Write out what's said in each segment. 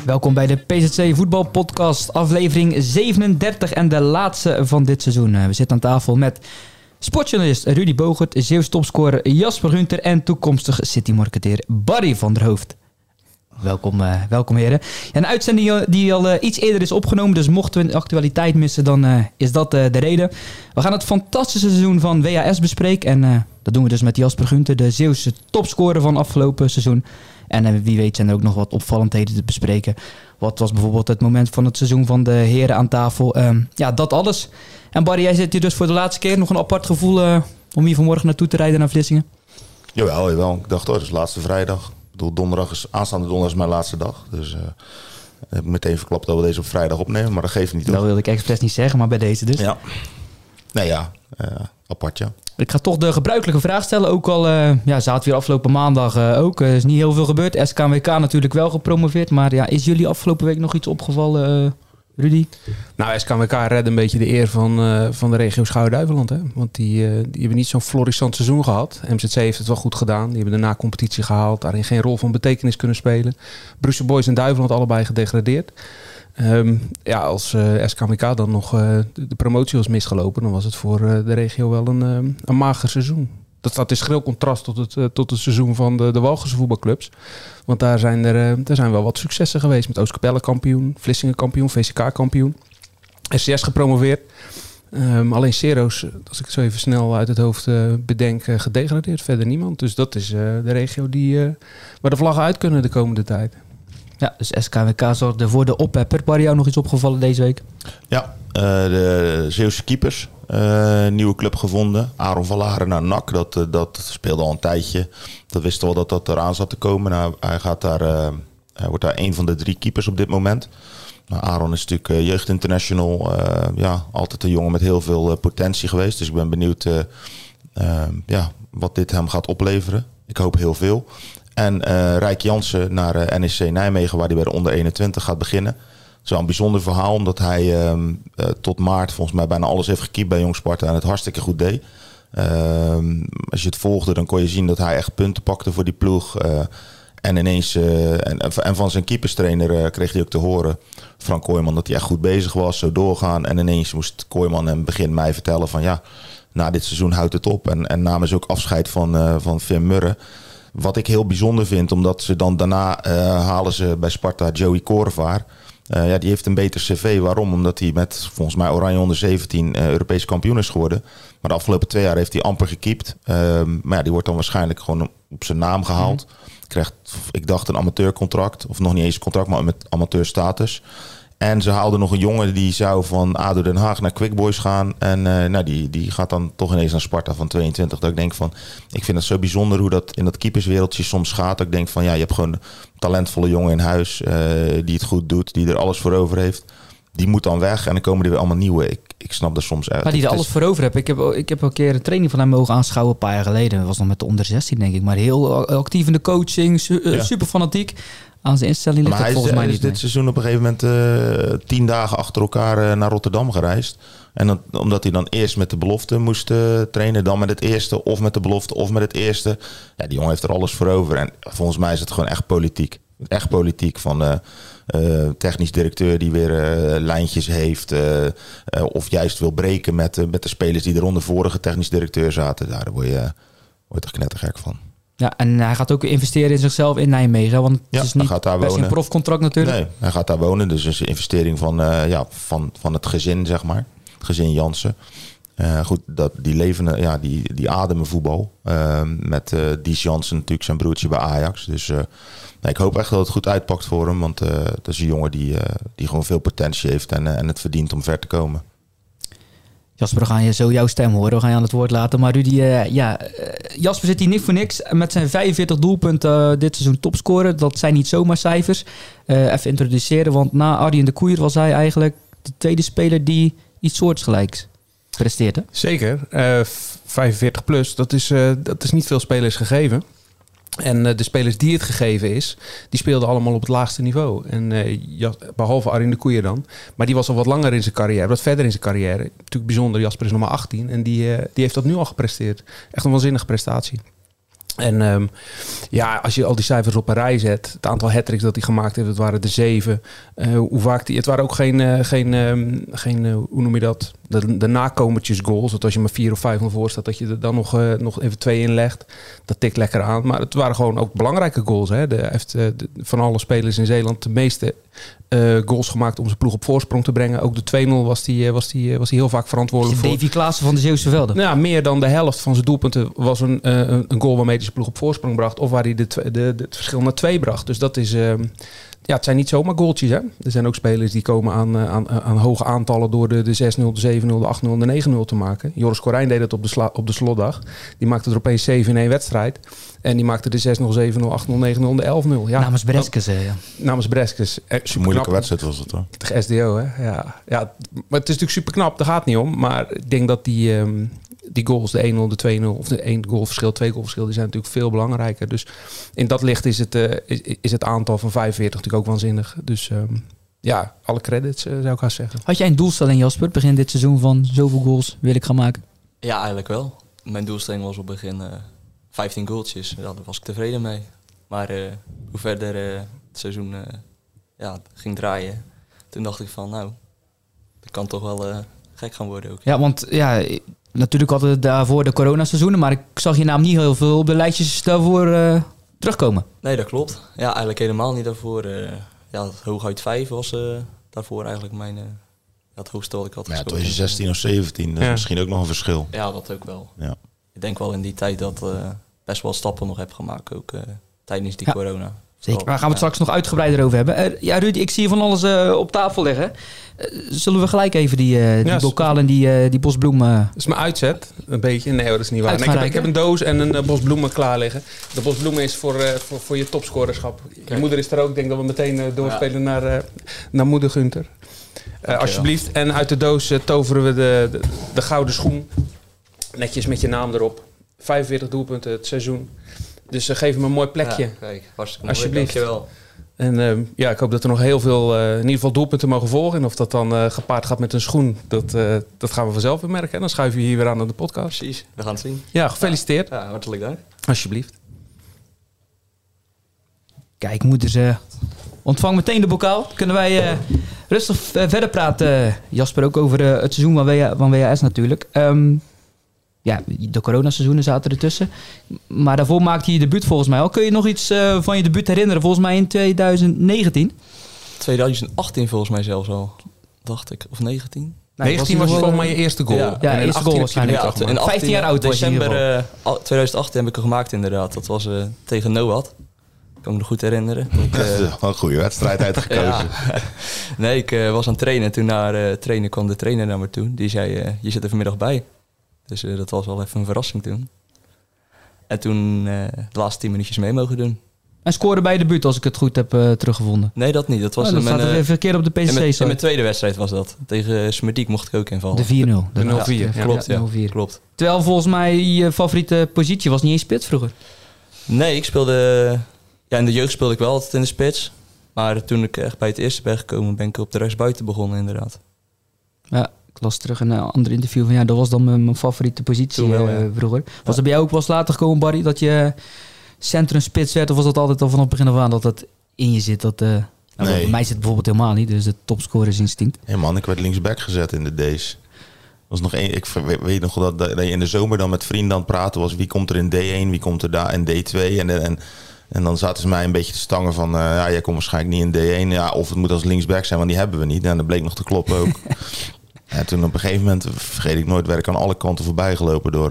Welkom bij de PZC Voetbalpodcast, aflevering 37 en de laatste van dit seizoen. We zitten aan tafel met sportjournalist Rudy Bogert, Zeeuws topscorer Jasper Gunter en toekomstig citymarketeer Barry van der Hoofd. Welkom heren. Ja, een uitzending die al iets eerder is opgenomen, dus mochten we de actualiteit missen, dan is dat de reden. We gaan het fantastische seizoen van WHS bespreken en dat doen we dus met Jasper Gunter, de Zeeuwse topscorer van afgelopen seizoen. En wie weet zijn er ook nog wat opvallendheden te bespreken. Wat was bijvoorbeeld het moment van het seizoen van de heren aan tafel? Dat alles. En Barry, jij zit hier dus voor de laatste keer. Nog een apart gevoel om hier vanmorgen naartoe te rijden naar Vlissingen? Jawel. Ik dacht, het is laatste vrijdag. Ik bedoel, aanstaande donderdag is mijn laatste dag. Dus ik heb meteen verklapt dat we deze op vrijdag opnemen. Maar dat geeft niet. Dat wilde ik expres niet zeggen, maar bij deze dus. Ja. Apart ja. Ik ga toch de gebruikelijke vraag stellen. Ook al zaten we hier afgelopen maandag ook. Er is niet heel veel gebeurd. SKWK natuurlijk wel gepromoveerd. Maar ja, is jullie afgelopen week nog iets opgevallen, Rudy? Nou, SKWK redde een beetje de eer van de regio Schouwen-Duiveland. Hè? Want die hebben niet zo'n florissant seizoen gehad. MZC heeft het wel goed gedaan. Die hebben de na-competitie gehaald. Daarin geen rol van betekenis kunnen spelen. Brussel Boys en Duiveland allebei gedegradeerd. Als SKWK dan nog de promotie was misgelopen, dan was het voor de regio wel een mager seizoen. Dat staat in schril contrast tot het seizoen van de Walchelse voetbalclubs. Want daar zijn wel wat successen geweest. Met Oostkapelle kampioen, Vlissingen kampioen, VCK kampioen. SCS gepromoveerd. Alleen Cero's, als ik het zo even snel uit het hoofd bedenk, gedegradeerd. Verder niemand. Dus dat is de regio waar de vlaggen uit kunnen de komende tijd. Ja, dus SKWK zorgde voor de ophepper. Waar jou nog iets opgevallen deze week? Ja, de Zeeuwse keepers. Nieuwe club gevonden. Aaron van Laren naar NAC. Dat speelde al een tijdje. Dat wisten we wel dat eraan zat te komen. Nou, hij wordt daar een van de 3 keepers op dit moment. Nou, Aaron is natuurlijk jeugdinternational. Altijd een jongen met heel veel potentie geweest. Dus ik ben benieuwd wat dit hem gaat opleveren. Ik hoop heel veel. En Rijk Jansen naar NEC Nijmegen, waar hij bij de onder 21 gaat beginnen. Dat is wel een bijzonder verhaal, omdat hij tot maart volgens mij bijna alles heeft gekiept bij Jong Sparta en het hartstikke goed deed. Als je het volgde, dan kon je zien dat hij echt punten pakte voor die ploeg. En ineens, en van zijn keeperstrainer kreeg hij ook te horen, Frank Kooijman, dat hij echt goed bezig was, zo doorgaan. En ineens moest Kooijman hem begin mei vertellen van na dit seizoen houdt het op. En namen ze ook afscheid van Finn Murre. Wat ik heel bijzonder vind, omdat ze dan daarna halen ze bij Sparta Joey Korevaar. Die heeft een beter cv. Waarom? Omdat hij met volgens mij Oranje onder 17 Europees kampioen is geworden. Maar de afgelopen 2 jaar heeft hij amper gekiept. Maar die wordt dan waarschijnlijk gewoon op zijn naam gehaald. Krijgt, ik dacht, een amateurcontract. Of nog niet eens een contract, maar met amateurstatus. En ze haalden nog een jongen die zou van ADO Den Haag naar Quick Boys gaan. En die gaat dan toch ineens naar Sparta van 22. Dat ik denk van, ik vind het zo bijzonder hoe dat in dat keeperswereldje soms gaat. Dat ik denk van, je hebt gewoon een talentvolle jongen in huis die het goed doet. Die er alles voor over heeft. Die moet dan weg en dan komen er weer allemaal nieuwe. Ik snap er soms echt. Maar die er alles voor over hebben. Ik heb een keer een training van hem mogen aanschouwen een paar jaar geleden. Dat was nog met de onder 16 denk ik. Maar heel actief in de coaching. Super fanatiek. Aan zijn instelling ligt het volgens mij niet. Hij is dit seizoen op een gegeven moment 10 dagen achter elkaar naar Rotterdam gereisd. En omdat hij dan eerst met de belofte moest trainen, dan met het eerste, of met de belofte, of met het eerste. Ja, die jongen heeft er alles voor over. En volgens mij is het gewoon echt politiek. Echt politiek van technisch directeur die weer lijntjes heeft. Of juist wil breken met de spelers die er onder vorige technisch directeur zaten. Daar word je er knettergek van. Ja, en hij gaat ook investeren in zichzelf in Nijmegen. Want het is niet een profcontract natuurlijk. Nee, hij gaat daar wonen. Dus een investering van het gezin, zeg maar. Het gezin Jansen. Goed, die leven, die ademen voetbal. Met Dies Jansen natuurlijk, zijn broertje bij Ajax. Dus ik hoop echt dat het goed uitpakt voor hem. Want dat is een jongen die gewoon veel potentie heeft en het verdient om ver te komen. Jasper, we gaan je zo jouw stem horen. We gaan je aan het woord laten. Maar Rudy, Jasper zit hier niet voor niks. Met zijn 45 doelpunten dit seizoen topscorer. Dat zijn niet zomaar cijfers. Even introduceren, want na Arjen de Koeier was hij eigenlijk de tweede speler die iets soortgelijks presteert. Hè? Zeker. 45 plus, dat is niet veel spelers gegeven. En de spelers die het gegeven is, die speelden allemaal op het laagste niveau. En behalve Arjen de Koeier dan. Maar die was al wat langer in zijn carrière, wat verder in zijn carrière. Natuurlijk bijzonder, Jasper is nog maar 18 en die heeft dat nu al gepresteerd. Echt een waanzinnige prestatie. En als je al die cijfers op een rij zet, het aantal hat-tricks dat hij gemaakt heeft, het waren er 7. Hoe vaak het waren ook geen hoe noem je dat? De nakomertjes goals. Dat als je maar 4 of 5 voor staat, dat je er dan nog even 2 inlegt. Dat tikt lekker aan. Maar het waren gewoon ook belangrijke goals. Hè? Hij heeft van alle spelers in Zeeland de meeste goals gemaakt om zijn ploeg op voorsprong te brengen. Ook de 2-0 was hij heel vaak verantwoordelijk voor. Davy Klaassen van de Zeeuwse Velden. Ja, meer dan de helft van zijn doelpunten was een goal waarmee hij zijn ploeg op voorsprong bracht. Of waar hij het verschil naar 2 bracht. Dus dat is... het zijn niet zomaar goaltjes. Hè? Er zijn ook spelers die komen aan hoge aantallen door de 6-0, de 7-0, de 8-0 en de 9-0 te maken. Joris Corijn deed het op de slotdag. Die maakte er opeens 7 in 1 wedstrijd. En die maakte de 6-0, 7-0, 8-0, 9-0 en de 11-0. Ja, namens Breskes, namens Breskes. Een moeilijke wedstrijd was het, hoor. Tegen SDO, hè? Ja, maar het is natuurlijk super knap. Daar gaat het niet om. Maar ik denk dat die goals, de 1-0, de 2-0 of de 1 goalverschil, 2 goalverschil, die zijn natuurlijk veel belangrijker. Dus in dat licht is het aantal van 45 natuurlijk ook waanzinnig. Dus alle credits zou ik haast zeggen. Had jij een doelstelling, Jasper, begin dit seizoen van zoveel goals wil ik gaan maken? Ja, eigenlijk wel. Mijn doelstelling was op het begin 15 goaltjes. Ja, daar was ik tevreden mee. Maar hoe verder het seizoen ging draaien, toen dacht ik van dat kan toch wel gek gaan worden ook. Ja, want natuurlijk hadden we daarvoor de coronaseizoenen, maar ik zag je naam niet heel veel op de lijstjes daarvoor terugkomen. Nee, dat klopt. Ja, eigenlijk helemaal niet daarvoor. Hooguit 5 was daarvoor eigenlijk het hoogste wat ik had gescoord. Toen was je 16 of 17, dat is misschien ook nog een verschil. Ja, dat ook wel. Ja. Ik denk wel in die tijd dat best wel stappen nog heb gemaakt, ook tijdens die corona. Zeker, daar gaan we het straks nog uitgebreider over hebben. Rudy, ik zie hier van alles op tafel liggen. Zullen we gelijk even die bokaal en die bosbloemen... Dat is mijn uitzet, een beetje. Nee, dat is niet waar. Nee, ik heb een doos en een bos bloemen klaar liggen. De bos bloemen is voor je topscorerschap. Je moeder is er ook. Ik denk dat we meteen doorspelen naar moeder Gunther. Alsjeblieft. En uit de doos toveren we de gouden schoen. Netjes met je naam erop. 45 doelpunten het seizoen. Dus geef hem een mooi plekje. Ja, kijk, hartstikke mooi. Alsjeblieft. Dankjewel. En ik hoop dat er nog heel veel in ieder geval doelpunten mogen volgen. En of dat dan gepaard gaat met een schoen, dat gaan we vanzelf weer merken. En dan schuiven we hier weer aan de podcast. Precies, we gaan het zien. Ja, gefeliciteerd. Ja, hartelijk dank. Alsjeblieft. Kijk, moeder, ontvang meteen de bokaal. Kunnen wij rustig verder praten, Jasper, ook over het seizoen van WHS natuurlijk. De coronaseizoenen zaten ertussen. Maar daarvoor maakte je debuut volgens mij al. Kun je nog iets van je debuut herinneren? Volgens mij in 2019? 2018 volgens mij zelfs al, dacht ik. Of 19? 19 was volgens mij je eerste goal. Ja, eerste goal waarschijnlijk. Ja, in 15 jaar oud was je in ieder geval. December 2018 heb ik hem gemaakt inderdaad. Dat was tegen Noad. Kan ik me nog goed herinneren. Een goede wedstrijd uitgekozen. Ja. Nee, ik was aan het trainen. Toen na trainen kwam de trainer naar me toe. Die zei, je zit er vanmiddag bij. Dus dat was wel even een verrassing toen. En toen de laatste 10 minuutjes mee mogen doen. En scoorde bij je debuut, als ik het goed heb teruggevonden. Nee, dat niet. Dat was dat staat er verkeerd op de PCC. In mijn tweede wedstrijd was dat. Tegen Smerdiek mocht ik ook invallen. De 4-0. De 0-4. Klopt, ja. 0-4. Klopt. Terwijl volgens mij je favoriete positie was niet eens spits vroeger. Nee, ik speelde... Ja, in de jeugd speelde ik wel altijd in de spits. Maar toen ik echt bij het eerste ben gekomen, ben ik op de rechtsbuiten begonnen inderdaad. Ja, ik las terug in een ander interview van dat was dan mijn favoriete positie vroeger. Was dat bij jou ook wel eens later gekomen, Barry, dat je centrumspits werd? Of was dat altijd al vanaf het begin af aan dat dat in je zit? Nee. Bij mij zit het bijvoorbeeld helemaal niet, dus het topscorersinstinct. Hey man, ik werd linksback gezet in de D's. Was nog één. Ik weet nog dat je in de zomer dan met vrienden aan het praten was. Wie komt er in D1, wie komt er daar in D2? En dan zaten ze mij een beetje te stangen van... jij komt waarschijnlijk niet in D1. Ja, of het moet als linksback zijn, want die hebben we niet. En dat bleek nog te kloppen ook. En toen op een gegeven moment, vergeet ik nooit... werd ik aan alle kanten voorbij gelopen door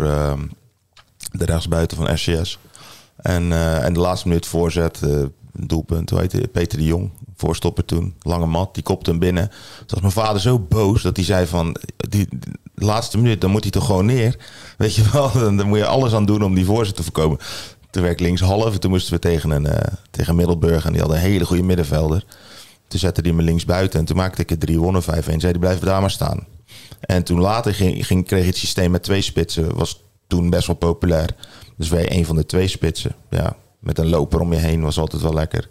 de rechtsbuiten van SCS. En de laatste minuut voorzet, doelpunt, hoe heet het? Peter de Jong, voorstopper toen. Lange mat, die kopte hem binnen. Toen was mijn vader zo boos dat hij zei van... de laatste minuut, dan moet hij toch gewoon neer. Weet je wel, dan moet je alles aan doen om die voorzet te voorkomen. Toen werd ik linkshalf en toen moesten we tegen Middelburg. En die hadden een hele goede middenvelder. Toen zette hij me links buiten en toen maakte ik het 3-1 of 5-1. Zei hij, blijf daar maar staan. En toen later kreeg je het systeem met 2 spitsen. Was toen best wel populair. Dus wij 1 van de 2 spitsen. Ja, met een loper om je heen was altijd wel lekker.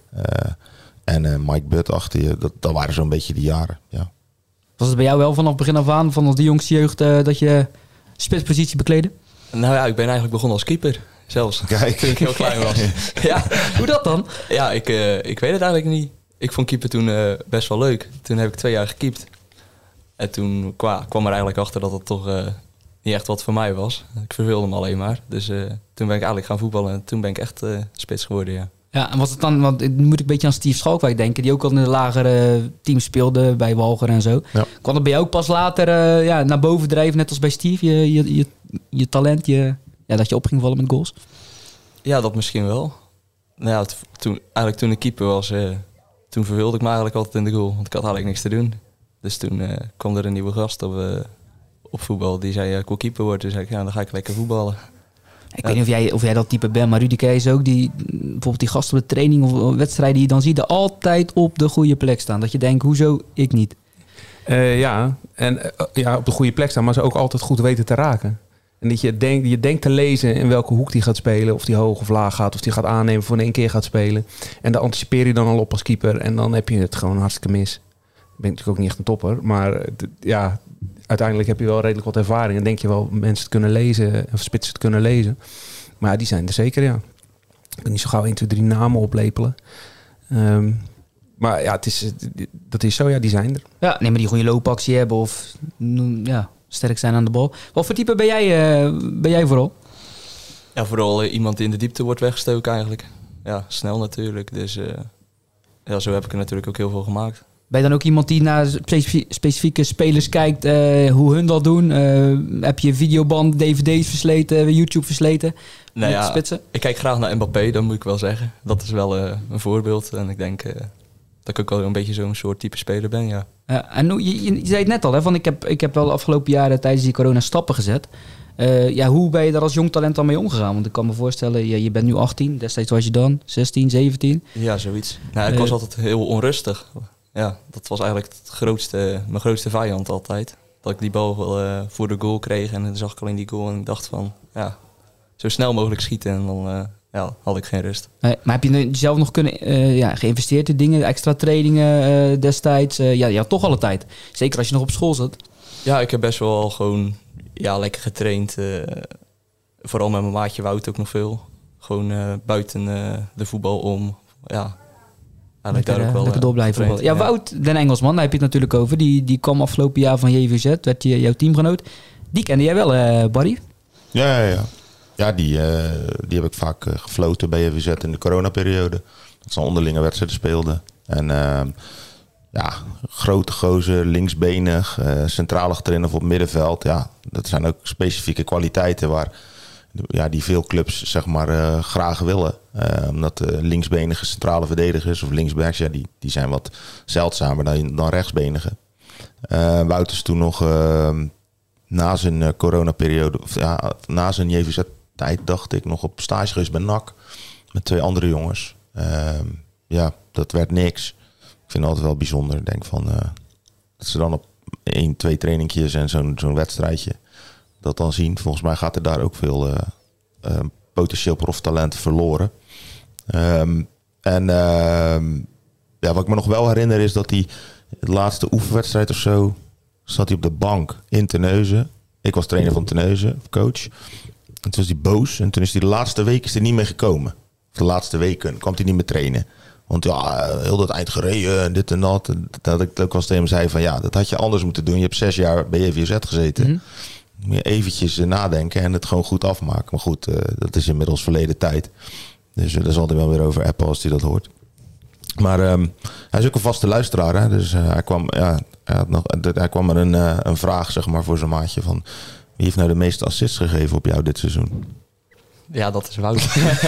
En Mike Butt achter je. Dat waren zo'n beetje die jaren. Ja. Was het bij jou wel vanaf begin af aan, vanaf de jongste jeugd, dat je spitspositie bekleedde? Nou ja, ik ben eigenlijk begonnen als keeper. zelfs. Kijk. Toen ik heel klein was. Ja, Hoe dat dan? ja ik weet het eigenlijk niet. Ik vond keeper toen best wel leuk. Toen heb ik 2 jaar gekiept. En toen kwam er eigenlijk achter dat het toch niet echt wat voor mij was. Ik verveelde me alleen maar. Dus toen ben ik eigenlijk gaan voetballen. En toen ben ik echt spits geworden, ja. Ja, en was het dan, want nu moet ik een beetje aan Steve Schalkwijk denken, die ook al in de lagere teams speelde, bij Walger en zo. Ja. Kwam het bij jou ook pas later naar boven drijven, net als bij Steve, je talent, dat je op ging vallen met goals? Ja, dat misschien wel. Nou ja, toen ik keeper was, toen verveelde ik me eigenlijk altijd in de goal. Want ik had eigenlijk niks te doen. Dus toen kwam er een nieuwe gast op voetbal. Die zei, ik wil keeper worden. Toen zei ik, ja, dan ga ik lekker voetballen. Ik weet niet of jij dat type bent, maar Rudy Kees ook, die bijvoorbeeld die gasten op de training of wedstrijden die je dan ziet, er altijd op de goede plek staan. Dat je denkt, hoezo ik niet? Ja, en op de goede plek staan, maar ze ook altijd goed weten te raken. En dat je denkt te lezen in welke hoek die gaat spelen. Of die hoog of laag gaat. Of die gaat aannemen voor in één keer gaat spelen. En daar anticipeer je dan al op als keeper. En dan heb je het gewoon hartstikke mis. Ik ben natuurlijk ook niet echt een topper. Maar uiteindelijk heb je wel redelijk wat ervaring. En denk je wel mensen te kunnen lezen. Of spitsen te kunnen lezen. Maar ja, die zijn er zeker, ja. Ik kan niet zo gauw 1, 2, 3 namen oplepelen. Maar ja, dat is zo. Ja, die zijn er. Ja, nee, maar die goede loopactie hebben of sterk zijn aan de bal. Wat voor type ben jij vooral? Ja, vooral iemand die in de diepte wordt weggestoken eigenlijk. Ja, snel natuurlijk. Dus zo heb ik er natuurlijk ook heel veel gemaakt. Ben je dan ook iemand die naar specifieke spelers kijkt, hoe hun dat doen? Heb je videoband, dvd's versleten, YouTube versleten? Nou ja, spitsen? Ik kijk graag naar Mbappé, dat moet ik wel zeggen. Dat is wel een voorbeeld. En ik denk dat ik ook wel een beetje zo'n soort type speler ben, ja. En je zei het net al, hè, van ik heb wel de afgelopen jaren tijdens die corona stappen gezet. Hoe ben je daar als jong talent dan mee omgegaan? Want ik kan me voorstellen, je bent nu 18, destijds was je dan 16, 17. Ja, zoiets. Nou, ik was altijd heel onrustig. Ja, dat was eigenlijk mijn grootste vijand altijd. Dat ik die bal voor de goal kreeg en dan zag ik alleen die goal en ik dacht van, ja, zo snel mogelijk schieten en dan had ik geen rust. Maar heb je zelf nog kunnen geïnvesteerd in dingen, extra trainingen destijds? Je had toch alle tijd. Zeker als je nog op school zat. Ja, ik heb best wel gewoon lekker getraind. Vooral met mijn maatje Wout ook nog veel. Gewoon buiten de voetbal om. Ja, lekker door blijven voetballen. Ja, ja. Wout, den Engelsman, daar heb je het natuurlijk over. Die kwam afgelopen jaar van JVZ, werd jouw teamgenoot. Die kende jij wel, Barry? Ja. Ja, die heb ik vaak gefloten bij JVZ in de coronaperiode. Dat ze onderlinge wedstrijden speelden. En grote gozer, linksbenig, centrale getraind of op middenveld. Ja, dat zijn ook specifieke kwaliteiten die veel clubs zeg maar graag willen. Omdat linksbenige centrale verdedigers of linksbacks, die zijn wat zeldzamer dan rechtsbenige. Wout is toen nog na zijn coronaperiode, na zijn JVZ-tijd, dacht ik, nog op stage geweest bij NAC. Met 2 andere jongens. Dat werd niks. Ik vind het altijd wel bijzonder. Ik denk van dat ze dan op 1, 2 trainingjes en zo'n wedstrijdje dat dan zien. Volgens mij gaat er daar ook veel potentieel proftalent verloren. Wat ik me nog wel herinner is dat hij de laatste oefenwedstrijd of zo zat hij op de bank in Terneuzen. Ik was trainer van Terneuzen, coach. En toen was hij boos en toen is hij de laatste week niet meer gekomen. Of de laatste weken kwam hij niet meer trainen. Want heel dat eind gereden, dit en dat. Dat ik ook wel eens tegen hem zei van dat had je anders moeten doen. Je hebt 6 jaar bij JVZ gezeten. Mm-hmm. Moet je eventjes nadenken en het gewoon goed afmaken. Maar goed, dat is inmiddels verleden tijd. Dus daar zal hij wel weer over appen als hij dat hoort. Maar hij is ook een vaste luisteraar. Hè? Dus hij kwam met een vraag zeg maar, voor zijn maatje van wie heeft nou de meeste assists gegeven op jou dit seizoen? Ja, dat is Wout.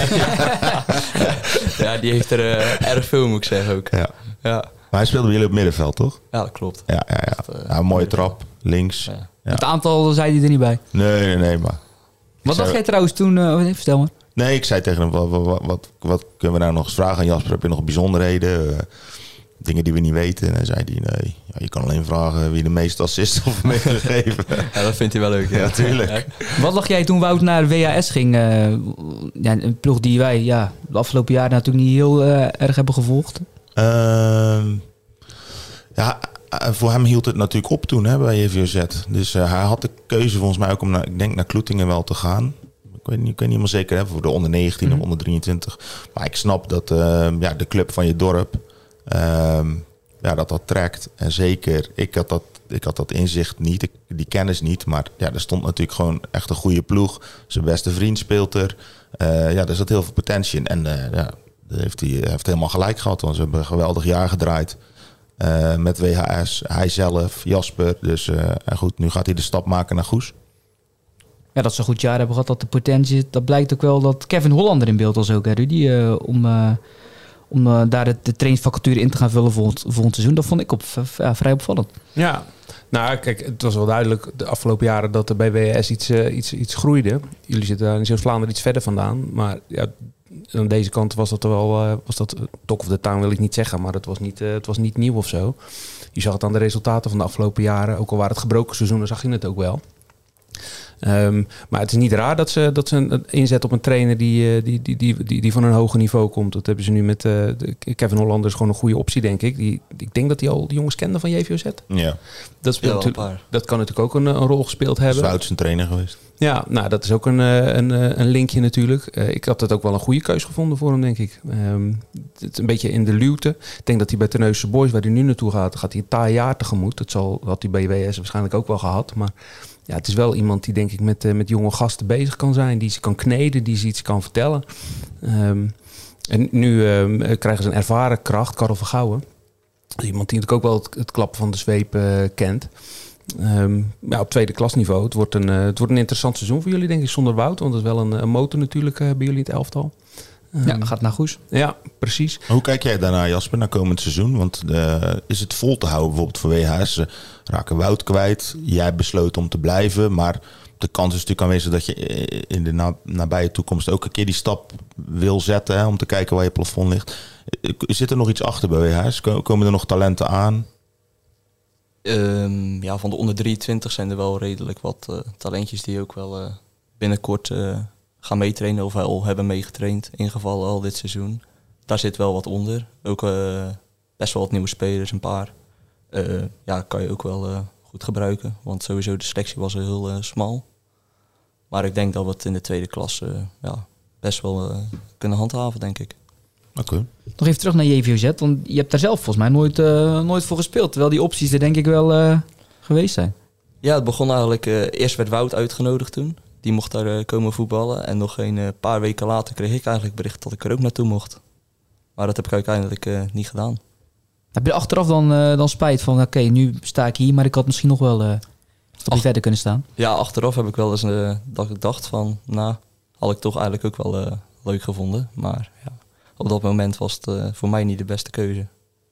Ja, die heeft er erg veel, moet ik zeggen ook. Ja. Maar hij speelde bij jullie op middenveld, toch? Ja, dat klopt. Ja. Een mooie trap, links. Ja. Het aantal zei hij er niet bij. Nee, maar... Wat dacht jij trouwens toen? Vertel maar. Nee, ik zei tegen hem, wat kunnen we nou nog eens vragen aan Jasper? Heb je nog bijzonderheden? Dingen die we niet weten? En hij zei nee. Ja, je kan alleen vragen wie de meeste assists of mee gegeven. Ja, dat vindt hij wel leuk. Ja, tuurlijk. Wat dacht jij toen Wout naar WAS ging? Een ploeg die wij de afgelopen jaren natuurlijk niet heel erg hebben gevolgd. Voor hem hield het natuurlijk op toen bij JVZ. Dus hij had de keuze volgens mij ook om naar Kloetingen wel te gaan. weet niet helemaal zeker voor de onder 19 of onder 23. Maar ik snap dat de club van je dorp dat trekt. En zeker, ik had dat inzicht niet, die kennis niet. Maar ja, er stond natuurlijk gewoon echt een goede ploeg. Zijn beste vriend speelt er. Er zat heel veel potentie in. En dat heeft hij helemaal gelijk gehad. Want ze hebben een geweldig jaar gedraaid. Met WHS, hij zelf, Jasper. Dus en goed, nu gaat hij de stap maken naar Goes. Ja, dat ze een goed jaar hebben gehad, dat de potentie... Dat blijkt ook wel dat Kevin Hollander in beeld was ook, hè, Rudy? Om daar de trainingsvacature in te gaan vullen volgend seizoen. Dat vond ik vrij opvallend. Ja, nou kijk, het was wel duidelijk de afgelopen jaren dat er bij WHS iets groeide. Jullie zitten daar in Zeeuws-Vlaanderen iets verder vandaan. Maar ja, aan deze kant was dat wel... Talk of the Town wil ik niet zeggen, maar het was niet nieuw of zo. Je zag het aan de resultaten van de afgelopen jaren. Ook al waren het gebroken seizoenen, zag je het ook wel. Maar het is niet raar dat ze een inzet op een trainer die van een hoger niveau komt. Dat hebben ze nu met Kevin Hollander, is gewoon een goede optie, denk ik. Ik denk dat hij al die jongens kende van JVOZ. Ja. Dat kan natuurlijk ook een rol gespeeld hebben. Wout zijn trainer geweest. Ja, nou dat is ook een linkje natuurlijk. Ik had het ook wel een goede keus gevonden voor hem, denk ik. Het is een beetje in de luwte. Ik denk dat hij bij Terneuzense Boys, waar hij nu naartoe gaat hij een taai jaar tegemoet. Had hij bij WS waarschijnlijk ook wel gehad, maar... Ja, het is wel iemand die denk ik met jonge gasten bezig kan zijn. Die ze kan kneden, die ze iets kan vertellen. En nu krijgen ze een ervaren kracht, Karel van Gouwen. Iemand die natuurlijk ook wel het klappen van de zweep kent. Op tweede klasniveau. Het wordt een interessant seizoen voor jullie, denk ik, zonder Wout. Want dat is wel een motor natuurlijk bij jullie in het elftal. Gaat naar Goes. Ja, precies. Hoe kijk jij daarna, Jasper, naar komend seizoen? Want is het vol te houden bijvoorbeeld voor WHS? Ze raken Wout kwijt. Jij besloot om te blijven. Maar de kans is natuurlijk aanwezig dat je in de nabije toekomst ook een keer die stap wil zetten. Hè, om te kijken waar je plafond ligt. Zit er nog iets achter bij WHS? Komen er nog talenten aan? Van de onder 23 zijn er wel redelijk wat talentjes die ook wel binnenkort... gaan meetrainen of al hebben meegetraind, ingevallen al dit seizoen. Daar zit wel wat onder. Ook best wel wat nieuwe spelers, een paar. Kan je ook wel goed gebruiken. Want sowieso de selectie was heel smal. Maar ik denk dat we het in de tweede klasse best wel kunnen handhaven, denk ik. Oké. Nog even terug naar JVOZ, want je hebt daar zelf volgens mij nooit voor gespeeld. Terwijl die opties er denk ik wel geweest zijn. Ja, het begon eigenlijk... eerst werd Wout uitgenodigd toen. Die mocht daar komen voetballen. En nog een paar weken later kreeg ik eigenlijk bericht dat ik er ook naartoe mocht. Maar dat heb ik uiteindelijk niet gedaan. Heb je achteraf dan spijt van... Oké, nu sta ik hier, maar ik had misschien nog wel een stapje verder kunnen staan? Ja, achteraf heb ik wel eens dat ik dacht van... had ik toch eigenlijk ook wel leuk gevonden. Maar ja, op dat moment was het voor mij niet de beste keuze.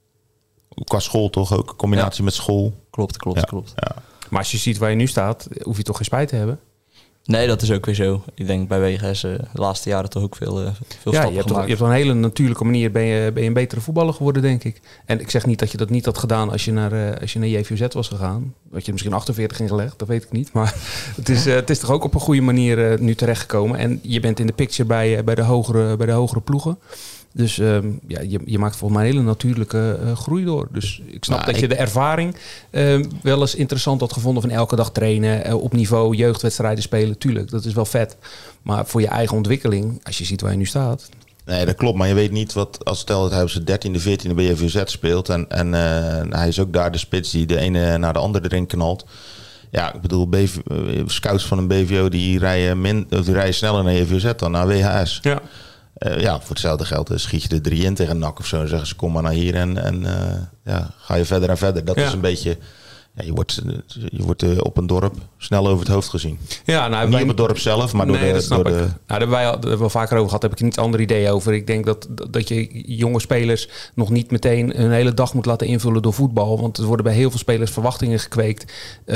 Qua school toch ook? Combinatie met school? Klopt. Ja. Maar als je ziet waar je nu staat, hoef je toch geen spijt te hebben? Nee, dat is ook weer zo. Ik denk bij WGS de laatste jaren toch ook veel stappen gemaakt. Je hebt op een hele natuurlijke manier ben je een betere voetballer geworden, denk ik. En ik zeg niet dat je dat niet had gedaan als je naar JVOZ was gegaan. Dat je misschien 48 ging gelegd, dat weet ik niet. Maar het is toch ook op een goede manier nu terechtgekomen. En je bent in de picture bij de hogere ploegen. Dus je maakt volgens mij een hele natuurlijke groei door. Dus ik snap dat je de ervaring wel eens interessant had gevonden van elke dag trainen, op niveau jeugdwedstrijden spelen. Tuurlijk, dat is wel vet. Maar voor je eigen ontwikkeling, als je ziet waar je nu staat. Nee, dat klopt. Maar je weet niet wat, als stel dat hij op zijn 13e, 14e bij JVZ speelt. En hij is ook daar de spits die de ene naar de andere erin knalt. Ja, ik bedoel, scouts van een BVO die rijden sneller naar JVZ dan naar WHS. Ja. Voor hetzelfde geld schiet je er 3 in tegen NAC of zo. En zeggen ze, kom maar naar hier en ga je verder en verder. Dat is een beetje... Ja, je wordt op een dorp snel over het hoofd gezien. Ja, nou, niet op het dorp zelf, maar door dat snap ik. Nou, daar hebben wij er wel vaker over gehad. Heb ik een iets ander idee over. Ik denk dat je jonge spelers nog niet meteen een hele dag moet laten invullen door voetbal. Want er worden bij heel veel spelers verwachtingen gekweekt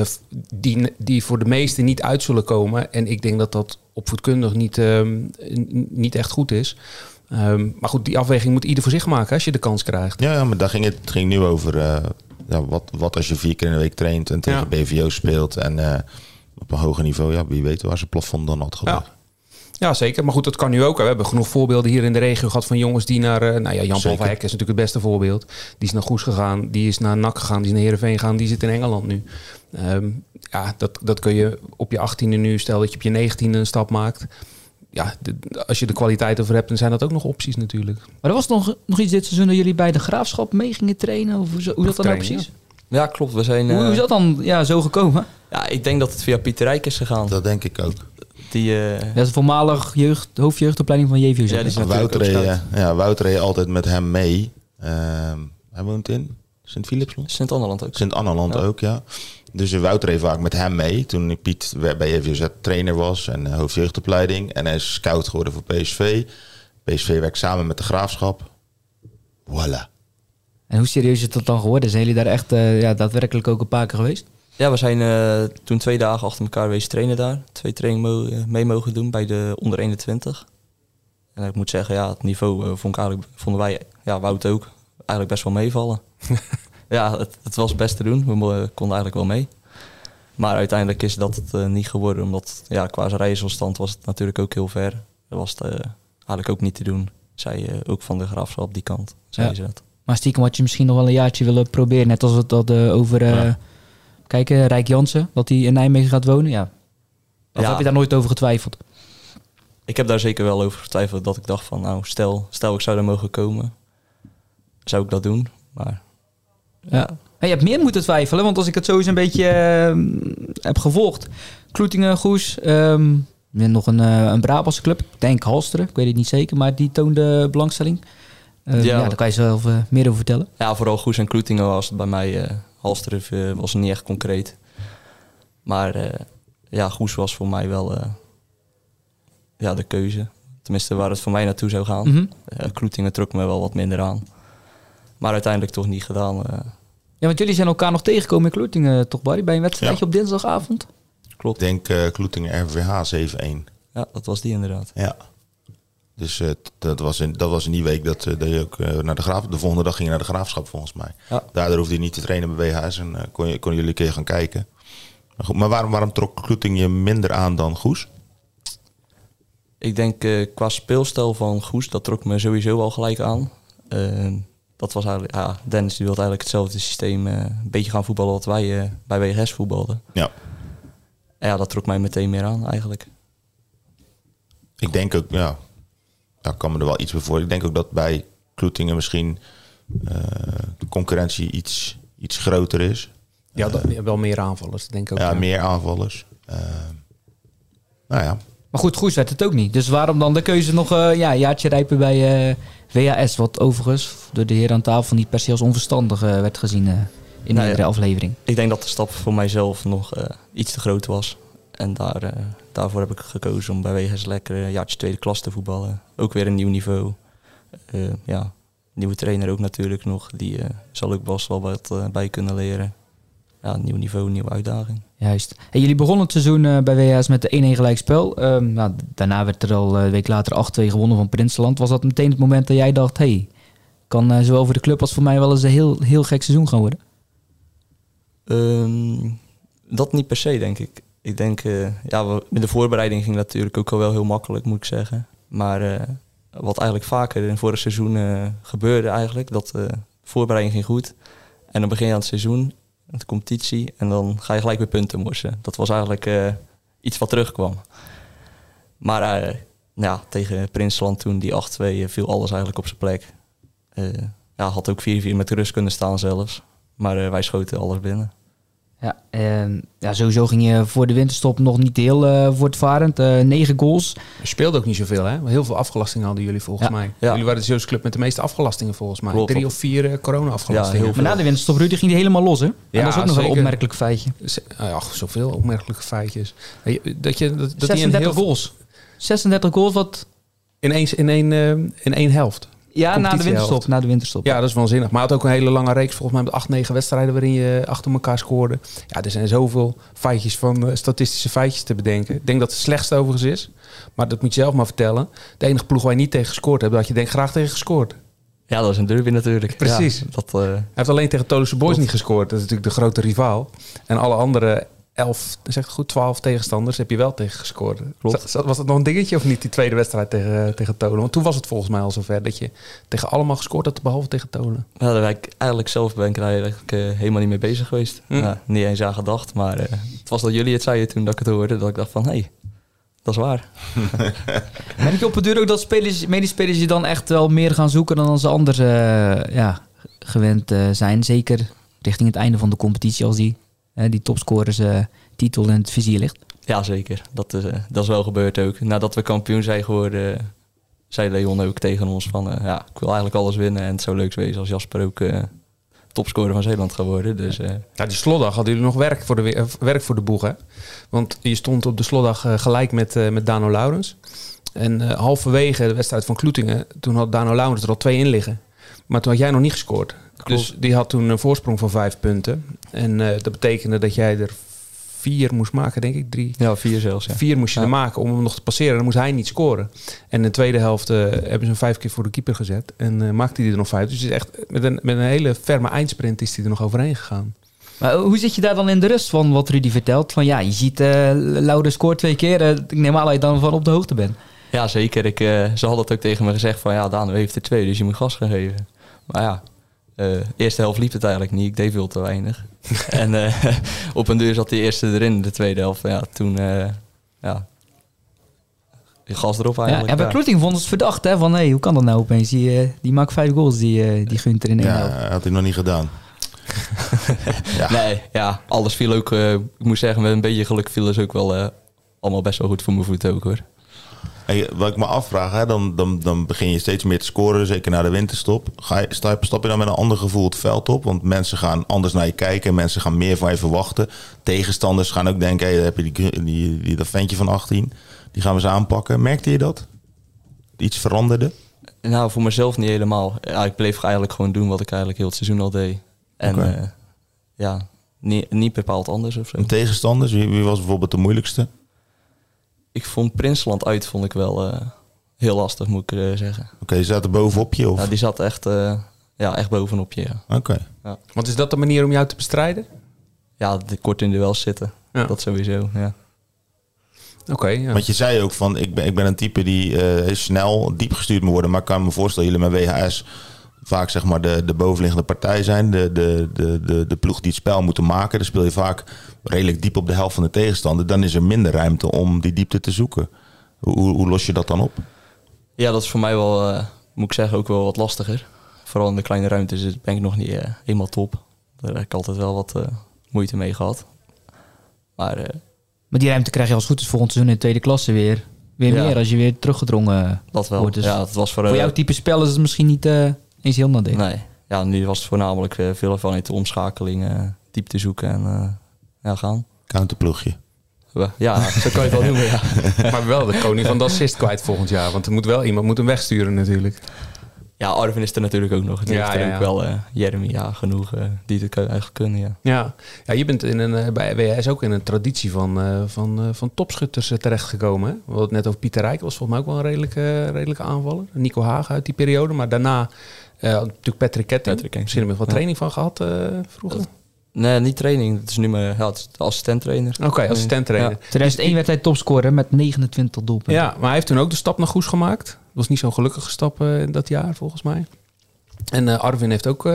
die voor de meesten niet uit zullen komen. En ik denk dat opvoedkundig niet echt goed is. Maar goed, die afweging moet ieder voor zich maken als je de kans krijgt. Ja, maar daar het ging nu over... wat als je 4 keer in de week traint en tegen BVO speelt en op een hoger niveau, wie weet waar zijn plafond dan had gelegen. Ja, zeker. Maar goed, dat kan nu ook. We hebben genoeg voorbeelden hier in de regio gehad van jongens die naar... Jan-Paul van Hek is natuurlijk het beste voorbeeld. Die is naar Goes gegaan, die is naar NAC gegaan, die is naar Heerenveen gegaan, die zit in Engeland nu. Dat kun je op je 18e nu, stel dat je op je 19e een stap maakt. als je de kwaliteit over hebt, dan zijn dat ook nog opties natuurlijk. Maar er was nog iets dit seizoen dat jullie bij de Graafschap mee gingen trainen? Of hoe zat dat nou Trainen, precies? Ja, klopt. We zijn... Hoe is dat dan zo gekomen? Ja, ik denk dat het via Pieter Rijk is gegaan. Dat denk ik ook. Die, Dat is voormalig hoofdjeugdopleiding van JVZ. Ja, die is natuurlijk ook scout. Wouter reed altijd met hem mee. Hij woont in Sint-Philipsland. Sint-Anneland ook. Sint-Anneland ook, ja. Dus Wouter reed vaak met hem mee. Toen Piet bij JVZ trainer was en hoofdjeugdopleiding. En hij is scout geworden voor PSV. PSV werkt samen met de Graafschap. Voilà. En hoe serieus is dat dan geworden? Zijn jullie daar echt daadwerkelijk ook een paar keer geweest? Ja, we zijn toen 2 dagen achter elkaar geweest trainen daar. 2 trainingen mee mogen doen bij de onder 21. En ik moet zeggen, het niveau vonden wij, Wout ook, eigenlijk best wel meevallen. Ja, het was best te doen. We konden eigenlijk wel mee. Maar uiteindelijk is dat het niet geworden. Omdat qua rijstafstand was het natuurlijk ook heel ver. Dat was het eigenlijk ook niet te doen. Zij ook van de Graafschap op die kant. Zeiden ze dat. Maar stiekem had je misschien nog wel een jaartje willen proberen. Net als we het hadden over... Kijk, Rijk Jansen, dat hij in Nijmegen gaat wonen. Ja. Of heb je daar nooit over getwijfeld? Ik heb daar zeker wel over getwijfeld. Dat ik dacht van, nou, stel ik zou daar mogen komen. Zou ik dat doen? Maar ja. En je hebt meer moeten twijfelen. Want als ik het zo eens een beetje heb gevolgd. Kloetingen, Goes. Nog een Brabantse club. Ik denk Halsteren. Ik weet het niet zeker. Maar die toonde belangstelling. Daar kan je zelf meer over vertellen. Ja, vooral Goes en Kloetingen was het bij mij... Halsteren was niet echt concreet. Maar Goes was voor mij wel de keuze. Tenminste, waar het voor mij naartoe zou gaan. Mm-hmm. Kloetingen trok me wel wat minder aan. Maar uiteindelijk toch niet gedaan. Ja, want jullie zijn elkaar nog tegengekomen in Kloetingen, toch Barry? Bij een wedstrijdje op dinsdagavond? Klopt. Ik denk Kloetingen RVH 7-1. Ja, dat was die inderdaad. Ja. Dus dat was in die week dat je ook naar de Graafschap... De volgende dag ging je naar de Graafschap volgens mij. Ja. Daardoor hoefde je niet te trainen bij WHS en konden jullie een keer gaan kijken. Maar, goed, maar waarom trok Kloeting je minder aan dan Goes? Ik denk qua speelstijl van Goes, dat trok me sowieso al gelijk aan. Dat was eigenlijk... Dennis die wilde eigenlijk hetzelfde systeem een beetje gaan voetballen wat wij bij WHS voetbalden. Ja. En dat trok mij meteen meer aan eigenlijk. Ik denk ook, ik kan me er wel iets bij voor. Ik denk ook dat bij Kloetingen misschien de concurrentie iets groter is. Ja, wel meer aanvallers, denk ik ook. Ja, meer aanvallers. Maar goed, Goes werd het ook niet. Dus waarom dan de keuze nog een jaartje rijpen bij WHS? Wat overigens door de heer aan tafel niet per se als onverstandig werd gezien in de aflevering. Ik denk dat de stap voor mijzelf nog iets te groot was. En daarvoor heb ik gekozen om bij WHS lekker een jaartje tweede klas te voetballen. Ook weer een nieuw niveau. Nieuwe trainer ook natuurlijk nog. Die zal ook best wel wat bij kunnen leren. Ja, nieuw niveau, nieuwe uitdaging. Juist. En jullie begonnen het seizoen bij WHS met de 1-1 gelijkspel. Daarna werd er al een week later 8-2 gewonnen van Prinsenland. Was dat meteen het moment dat jij dacht... kan zowel voor de club als voor mij wel eens een heel, heel gek seizoen gaan worden? Dat niet per se, denk ik. Ik denk, met de voorbereiding ging natuurlijk ook al wel heel makkelijk, moet ik zeggen. Maar wat eigenlijk vaker in vorig seizoen gebeurde eigenlijk, dat de voorbereiding ging goed. En dan begin je aan het seizoen, de competitie, en dan ga je gelijk weer punten morsen. Dat was eigenlijk iets wat terugkwam. Maar tegen Prinsenland toen, die 8-2, viel alles eigenlijk op zijn plek. Had ook 4-4 met rust kunnen staan zelfs. Maar wij schoten alles binnen. Ja, sowieso ging je voor de winterstop nog niet heel voortvarend. 9 goals. Je speelde ook niet zoveel, hè? Heel veel afgelastingen hadden jullie volgens mij. Ja. Jullie waren de Zeeuwse club met de meeste afgelastingen volgens mij. Klopt. 3 of 4 corona-afgelastingen. Ja, maar na de winterstop, Rudy, ging die helemaal los, hè? Ja, dat is ook nog wel een opmerkelijk feitje. Zoveel opmerkelijke feitjes. Dat 36 goals. 36 goals, wat... In één helft. Ja, na de winterstop. Ja, dat is waanzinnig. Maar het had ook een hele lange reeks, volgens mij met 8-9 wedstrijden waarin je achter elkaar scoorde. Ja, er zijn zoveel feitjes van statistische feitjes te bedenken. Ik denk dat het slechtste overigens is. Maar dat moet je zelf maar vertellen. De enige ploeg waar je niet tegen gescoord hebt, dat je denkt graag tegen gescoord. Ja, dat is een derby natuurlijk. Precies. Ja, Hij heeft alleen tegen Tolense Boys niet gescoord. Dat is natuurlijk de grote rivaal. En alle andere 12 tegenstanders heb je wel tegen gescoord. Klopt. Was dat nog een dingetje of niet, die tweede wedstrijd tegen Tolen? Want toen was het volgens mij al zover dat je tegen allemaal gescoord had, behalve tegen Tolen. Ja, daar ben ik daar eigenlijk helemaal niet mee bezig geweest. Niet eens aan gedacht, maar het was dat jullie het zeiden toen dat ik het hoorde, dat ik dacht van, dat dat is waar. Merk je op het duur ook dat medespelers je dan echt wel meer gaan zoeken dan ze anders gewend zijn? Zeker richting het einde van de competitie als die topscorers titel in het vizier ligt. Ja, zeker. Dat is wel gebeurd ook. Nadat we kampioen zijn geworden, zei Leon ook tegen ons van... ik wil eigenlijk alles winnen en het zou leuk wezen als Jasper ook topscorer van Zeeland gaat worden. Dus, die slotdag hadden jullie nog werk voor de boeg, hè? Want je stond op de slotdag gelijk met Dano Laurens. En halverwege de wedstrijd van Kloetingen, toen had Dano Laurens er al 2 in liggen. Maar toen had jij nog niet gescoord. Dus die had toen een voorsprong van 5 punten. En dat betekende dat jij er 4 moest maken, denk ik. 3. Ja, 4 zelfs. Ja. 4 moest je er maken om hem nog te passeren. Dan moest hij niet scoren. En in de tweede helft hebben ze hem 5 keer voor de keeper gezet. En maakte hij er nog 5. Dus het is echt met een hele ferme eindsprint is hij er nog overheen gegaan. Maar hoe zit je daar dan in de rust van wat Rudy vertelt? Van je ziet Laude scoort 2 keer. Ik neem aan dat je dan van op de hoogte bent. Ja, zeker. Ze hadden het ook tegen me gezegd van Dano heeft er 2, dus je moet gas gaan geven. Maar ja, eerste helft liep het eigenlijk niet. Ik deed veel te weinig. En op een duur zat die eerste erin, de tweede helft. Ja, toen, die gas erop eigenlijk. Ja, bij Kloeting vonden ze het verdacht, hè? Van hoe kan dat nou opeens? Die maakt 5 goals, die Gunther in 1 helft. Ja, had hij nog niet gedaan. Nee, alles viel ook, ik moet zeggen, met een beetje geluk viel dus ook wel allemaal best wel goed voor mijn voeten ook, hoor. Hey, wat ik me afvraag, hè, dan begin je steeds meer te scoren, zeker na de winterstop. Stap je dan met een ander gevoel het veld op? Want mensen gaan anders naar je kijken, mensen gaan meer van je verwachten. Tegenstanders gaan ook denken, dan heb je dat ventje van 18, die gaan we eens aanpakken. Merkte je dat? Iets veranderde? Nou, voor mezelf niet helemaal. Ja, ik bleef eigenlijk gewoon doen wat ik eigenlijk heel het seizoen al deed. En niet bepaald anders of zo. En tegenstanders, wie was bijvoorbeeld de moeilijkste? Ik vond Prinsland uit wel heel lastig, moet ik zeggen. Oké, die zat er bovenop je? Of? Ja, die zat echt bovenop je. Ja. Oké. Ja. Want is dat de manier om jou te bestrijden? Ja, kort in de duels zitten. Ja. Dat sowieso, ja. Oké. Ja. Want je zei ook van, ik ben een type die snel diep gestuurd moet worden. Maar ik kan me voorstellen, jullie met WHS vaak zeg maar de bovenliggende partij zijn. De ploeg die het spel moeten maken. Dan speel je vaak redelijk diep op de helft van de tegenstander. Dan is er minder ruimte om die diepte te zoeken. Hoe los je dat dan op? Ja, dat is voor mij wel, moet ik zeggen, ook wel wat lastiger. Vooral in de kleine ruimtes ben ik nog niet helemaal top. Daar heb ik altijd wel wat moeite mee gehad. Maar die ruimte krijg je als goed is volgend seizoen in de tweede klasse weer meer als je weer teruggedrongen dat wel. wordt. Dus ja, dat was voor jouw type spel is het misschien niet eens heel nadelig. Nee, ja, nu was het voornamelijk veel van in de omschakeling diep te zoeken en gaan. Counterploegje. Ja, zo kan je het wel noemen, ja. Maar wel de koning van de assist kwijt volgend jaar. Want er moet wel iemand hem wegsturen natuurlijk. Ja, Arvin is er natuurlijk ook nog. Die heeft er ook wel Jeremy, genoeg die het eigenlijk kunnen, ja. Ja, je bent bij WHS ook in een traditie van topschutters terechtgekomen. Hè? We hadden het net over Pieter Rijk, was volgens mij ook wel een redelijke aanvaller. Nico Hagen uit die periode, maar daarna natuurlijk Patrick Ketting. Misschien heb je wat training van gehad vroeger? Nee, niet training. Het is nu het is de assistent-trainer. Oké, assistent-trainer. Ja. 2001 werd hij topscorer met 29 doelpunten. Ja, maar hij heeft toen ook de stap naar Goes gemaakt. Dat was niet zo'n gelukkige stap in dat jaar, volgens mij. En Arvin heeft ook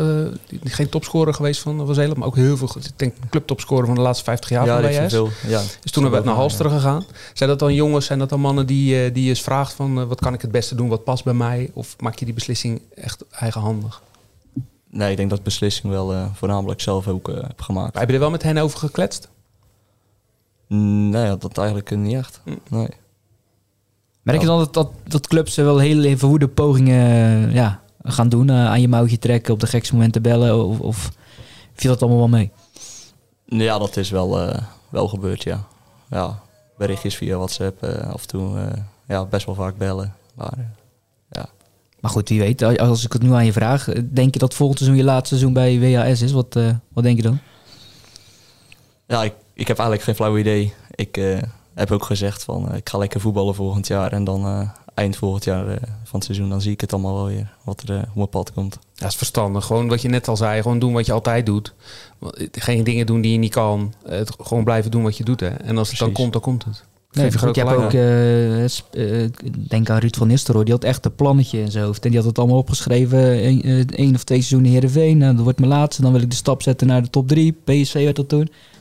geen topscorer geweest van Zeeland, maar ook heel veel. Ik denk clubtopscorer van de laatste 50 jaar van WHS. Dus toen hebben we naar Halsteren gegaan. Zijn dat dan jongens, zijn dat dan mannen die je eens vraagt van wat kan ik het beste doen, wat past bij mij? Of maak je die beslissing echt eigenhandig? Nee, ik denk dat beslissing wel voornamelijk zelf ook heb gemaakt. Maar heb je er wel met hen over gekletst? Nee, dat eigenlijk niet echt. Nee. Merk je dan dat clubs wel heel verwoede pogingen gaan doen? Aan je mouwtje trekken, op de gekste momenten bellen? Of viel dat allemaal wel mee? Ja, dat is wel gebeurd, ja. Ja, berichtjes via WhatsApp, af en toe best wel vaak bellen. Maar goed, wie weet, als ik het nu aan je vraag, denk je dat volgend seizoen je laatste seizoen bij WHS is? Wat denk je dan? Ja, ik heb eigenlijk geen flauw idee. Ik heb ook gezegd van ik ga lekker voetballen volgend jaar. En dan eind volgend jaar van het seizoen, dan zie ik het allemaal wel weer. Wat er op mijn pad komt. Ja, dat is verstandig. Gewoon wat je net al zei, gewoon doen wat je altijd doet. Geen dingen doen die je niet kan. Gewoon blijven doen wat je doet. Hè. En als het dan komt, dan komt het. Nee, ik heb ook, denk aan Ruud van Nistelrooy, die had echt een plannetje in zijn hoofd. En die had het allemaal opgeschreven, 1 of 2 seizoenen Heerenveen. Nou, dat wordt mijn laatste, dan wil ik de stap zetten naar de top 3. PSV werd dat toen.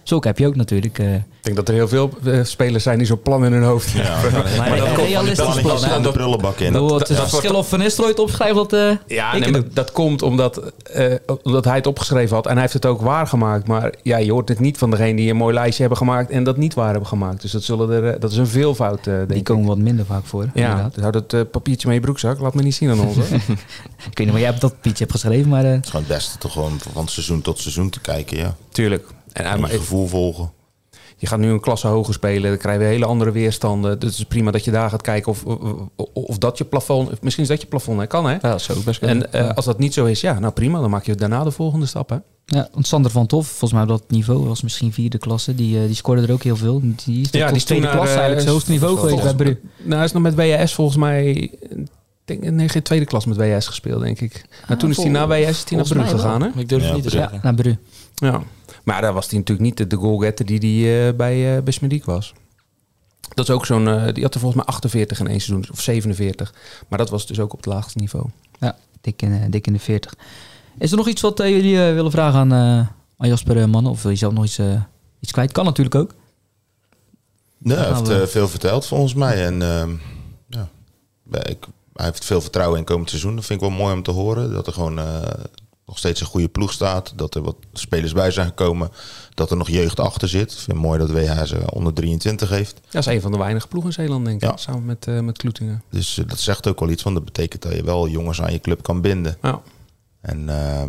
Zulke heb je ook natuurlijk. Ik denk dat er heel veel spelers zijn die zo'n plan in hun hoofd hebben. Maar dat komt realistisch plan. aan de prullenbak in. Het is verschil of Van Nistelrooy het opschrijft dat dat komt omdat hij het opgeschreven had. En hij heeft het ook waargemaakt. Maar ja, je hoort het niet van degene die een mooi lijstje hebben gemaakt en dat niet waar hebben gemaakt. Dus dat is een veelvoud, denk die komen wat minder vaak voor. Ja, dus houd het papiertje met je broekzak. Laat me niet zien aan ons. Hoor. Ik weet niet, maar jij hebt dat papiertje hebt geschreven. Maar, Het is gewoon het beste toch gewoon van seizoen tot seizoen te kijken, ja. Tuurlijk. En je gevoel volgen. Je gaat nu een klasse hoger spelen, dan krijg je hele andere weerstanden. Dus het is prima dat je daar gaat kijken of dat je plafond... Misschien is dat je plafond, hè? Kan, hè? Ja, dat zou ook best kunnen. En als dat niet zo is, ja, nou prima. Dan maak je daarna de volgende stap, hè? ja, want Sander van Toff, volgens mij op dat niveau, was misschien 4e klasse. Die scoorde er ook heel veel. Die is Ja, tot die is toen 2e naar, klasse eigenlijk het hoogste niveau geweest bij Bru. Nou, hij is nog met WS volgens mij... geen tweede klas met WS gespeeld, denk ik. Maar toen is hij na WS naar Brugge gegaan, hè? Ik durf het niet te zeggen. Naar Bru. Ja. Maar daar was hij natuurlijk niet de goalgetter die bij Smediek was. Dat is ook zo'n... die had er volgens mij 48 in één seizoen. Of 47. Maar dat was dus ook op het laagste niveau. Ja, dik in de 40. Is er nog iets wat jullie willen vragen aan Jasper Mannen? Of wil je zelf nog iets kwijt? Kan natuurlijk ook. Nee, hij heeft veel verteld volgens mij. En hij heeft veel vertrouwen in komend seizoen. Dat vind ik wel mooi om te horen. Dat er gewoon nog steeds een goede ploeg staat. Dat er wat spelers bij zijn gekomen. Dat er nog jeugd achter zit. Ik vind het mooi dat WH ze onder 23 heeft. Dat is een van de weinige ploegen in Zeeland, denk ik. Ja. Samen met Kloetingen. Dus dat zegt ook wel iets. Want dat betekent dat je wel jongens aan je club kan binden. Ja. En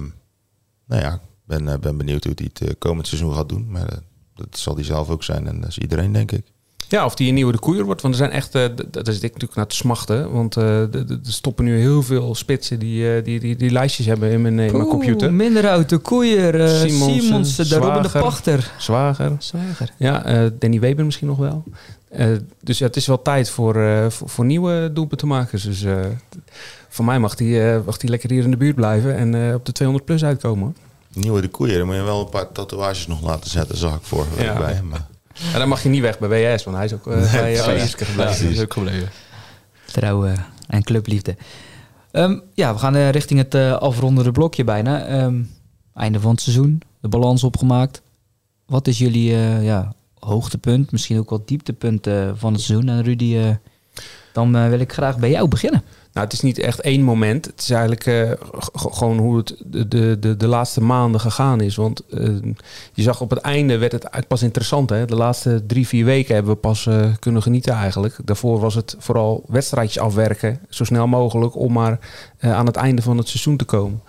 ik ben benieuwd hoe hij het komend seizoen gaat doen. Maar dat zal hij zelf ook zijn. En dat is iedereen, denk ik. Ja, of die een nieuwe de koeier wordt. Want er zijn echt, daar zit ik natuurlijk naar te smachten. Want er stoppen nu heel veel spitsen die lijstjes hebben in mijn computer. Minderhout, de Koeier, Simonsen, de Robin de Pachter. Zwager. Ja, Danny Weber misschien nog wel. Dus ja, het is wel tijd voor nieuwe doelpunten te maken. Dus voor mij mag die lekker hier in de buurt blijven en op de 200 plus uitkomen. Hoor. Nieuwe de koeier, dan moet je wel een paar tatoeages nog laten zetten, zag ik vorige week bij hem. En dan mag je niet weg bij WS, want hij is ook bij Iske gebleven. Ja, is ook gebleven. Trouw en clubliefde. We gaan richting het afrondende blokje bijna. Einde van het seizoen, de balans opgemaakt. Wat is jullie hoogtepunt, misschien ook wel dieptepunt van het seizoen? En Rudy, dan wil ik graag bij jou beginnen. Nou, het is niet echt één moment. Het is eigenlijk gewoon hoe het de laatste maanden gegaan is. Want je zag op het einde werd het pas interessant. Hè? De laatste 3-4 weken hebben we pas kunnen genieten eigenlijk. Daarvoor was het vooral wedstrijdjes afwerken. Zo snel mogelijk om maar aan het einde van het seizoen te komen.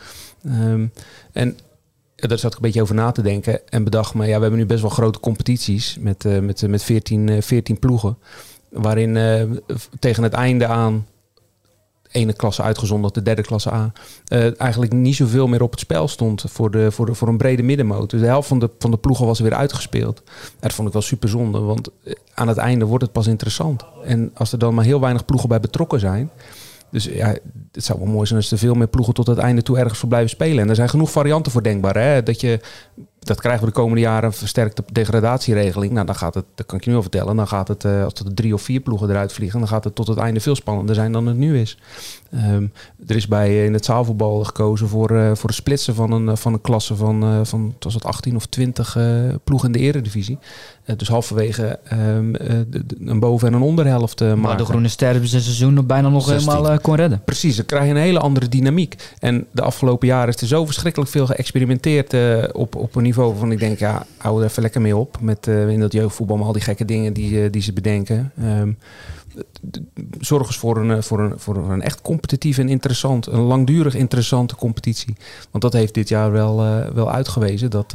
En daar zat ik een beetje over na te denken. En bedacht me, we hebben nu best wel grote competities met 14 ploegen. Waarin tegen het einde aan... ene klasse uitgezonderd, de derde klasse A... eigenlijk niet zoveel meer op het spel stond voor een brede middenmoot. Dus de helft van de ploegen was weer uitgespeeld. Dat vond ik wel super zonde, want aan het einde wordt het pas interessant. En als er dan maar heel weinig ploegen bij betrokken zijn... Dus ja, het zou wel mooi zijn als er veel meer ploegen tot het einde toe ergens voor blijven spelen. En er zijn genoeg varianten voor denkbaar. Hè? Dat krijgen we de komende jaren een versterkte degradatieregeling. Nou, dan gaat het, dat kan ik je nu al vertellen. Dan gaat het, als er 3 of 4 ploegen eruit vliegen, dan gaat het tot het einde veel spannender zijn dan het nu is. Er is in het zaalvoetbal gekozen voor het splitsen van een klasse van was het 18 of 20 ploegen in de eredivisie. Dus halverwege een boven- en een onderhelft maken. Maar de Groene Ster hebben zijn seizoen nog bijna nog 16. helemaal kon redden. Precies, dan krijg je een hele andere dynamiek. En de afgelopen jaren is er zo verschrikkelijk veel geëxperimenteerd op een niveau van ik denk, hou er even lekker mee op. Met in dat jeugdvoetbal, maar al die gekke dingen die ze bedenken. Zorg eens voor een echt competitief en interessant, een langdurig interessante competitie. Want dat heeft dit jaar wel uitgewezen dat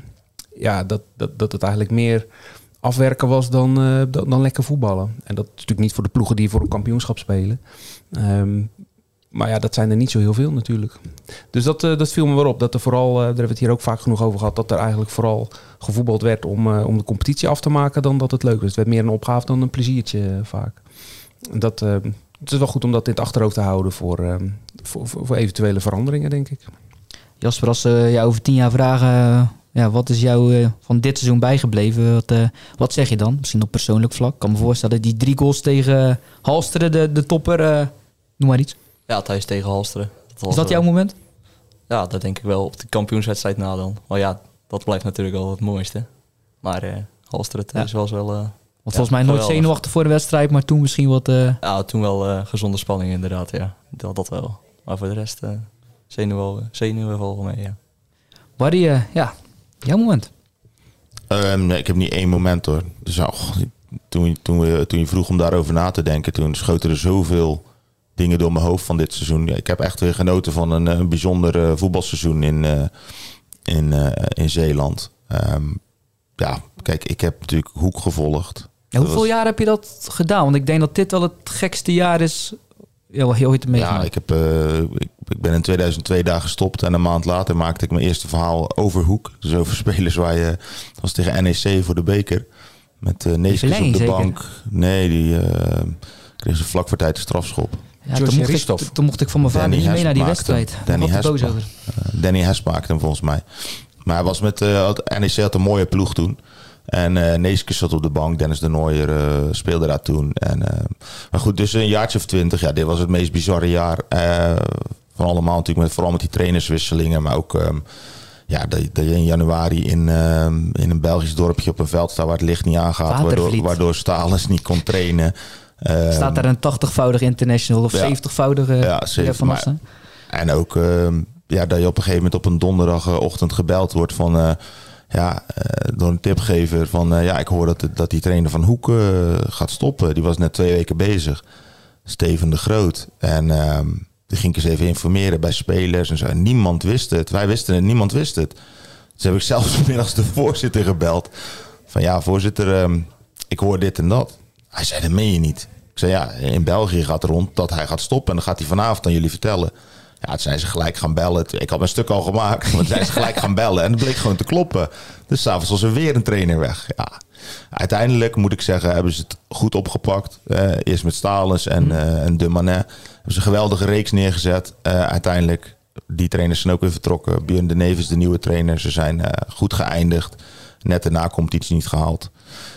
het eigenlijk meer afwerken was dan lekker voetballen. En dat is natuurlijk niet voor de ploegen die voor een kampioenschap spelen. Maar ja, dat zijn er niet zo heel veel natuurlijk. Dus dat viel me wel op. Dat er vooral, daar hebben we het hier ook vaak genoeg over gehad, dat er eigenlijk vooral gevoetbald werd om de competitie af te maken dan dat het leuk was. Het werd meer een opgave dan een pleziertje vaak. Het is wel goed om dat in het achterhoofd te houden voor eventuele veranderingen, denk ik. Jasper, als ze jou over 10 jaar vragen, wat is jou van dit seizoen bijgebleven? Wat zeg je dan? Misschien op persoonlijk vlak. Ik kan me voorstellen, die 3 goals tegen Halsteren, de topper, noem maar iets. Ja, thuis tegen Halsteren. Is dat jouw moment? Ja, dat denk ik wel. Op de kampioenswedstrijd na dan. Maar ja, dat blijft natuurlijk wel het mooiste. Maar Halsteren thuis was wel... Want volgens mij nooit zenuwachtig voor de wedstrijd, maar toen misschien wat... Ja, toen wel gezonde spanning inderdaad, ja. Dat wel. Maar voor de rest zenuwen volgen mee, ja. Barry, jouw moment? Nee, ik heb niet één moment hoor. Dus, toen je vroeg om daarover na te denken, toen schoten er zoveel dingen door mijn hoofd van dit seizoen. Ja, ik heb echt weer genoten van een bijzonder voetbalseizoen in Zeeland. Kijk, ik heb natuurlijk Hoek gevolgd. Ja, hoeveel jaar heb je dat gedaan? Want ik denk dat dit wel het gekste jaar is. Heel ooit meegemaakt. Ja, ik ben in 2002 daar gestopt en een maand later maakte ik mijn eerste verhaal over Hoek. Dus over spelers waar je... Dat was tegen NEC voor de beker. Met Neeskens op de bank. Nee, die kreeg ze vlak voor tijd de strafschop. Ja, toen mocht ik van mijn vader niet mee naar die wedstrijd. Danny Hes maakte hem volgens mij. Maar hij was met... NEC had een mooie ploeg toen. En Neeskens zat op de bank. Dennis de Nooijer speelde daar toen. Maar goed, dus een jaartje of 20. Ja, dit was het meest bizarre jaar van allemaal. Natuurlijk vooral met die trainerswisselingen. Maar ook dat je in januari in een Belgisch dorpje op een veld staat waar het licht niet aangaat. Waardoor Stalens niet kon trainen. Staat daar een 80-voudig international of 70-voudige van Assen? En ook dat je op een gegeven moment op een donderdagochtend gebeld wordt van... door een tipgever van... ik hoor dat die trainer van Hoek gaat stoppen. Die was net 2 weken bezig. Steven de Groot. En die ging ik eens even informeren bij spelers. En zo. Niemand wist het. Wij wisten het, niemand wist het. Dus heb ik zelfs middags de voorzitter gebeld. Van ja, voorzitter, ik hoor dit en dat. Hij zei, dat meen je niet. Ik zei, in België gaat rond dat hij gaat stoppen. En dan gaat hij vanavond aan jullie vertellen. Ja, toen zijn ze gelijk gaan bellen. Ik had mijn stuk al gemaakt. Maar toen zijn ze gelijk gaan bellen. En het bleek gewoon te kloppen. Dus 's avonds was er weer een trainer weg. Ja. Uiteindelijk, moet ik zeggen, hebben ze het goed opgepakt. Eerst met Stalens en De Manet. Hebben ze een geweldige reeks neergezet. Uiteindelijk, die trainers zijn ook weer vertrokken. Björn de Neef is de nieuwe trainer. Ze zijn goed geëindigd. Net daarna competitie niet gehaald.